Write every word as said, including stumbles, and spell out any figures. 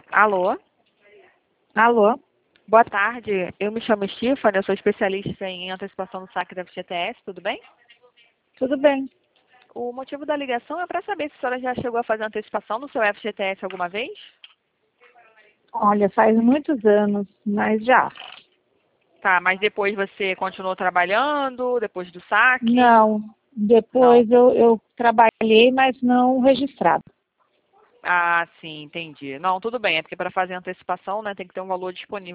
Alô, Alô? boa tarde. Eu me chamo Stephanie, eu sou especialista em antecipação do saque da F G T S, tudo bem? Tudo bem? O motivo da ligação é para saber se a senhora já chegou a fazer antecipação no seu F G T S alguma vez? Olha, faz muitos anos, mas já. Tá, mas depois você continuou trabalhando, depois do saque? Não. Não. Depois eu, eu trabalhei, mas não registrado. Ah, sim, entendi. Não, tudo bem, é porque para fazer antecipação, né, tem que ter um valor disponível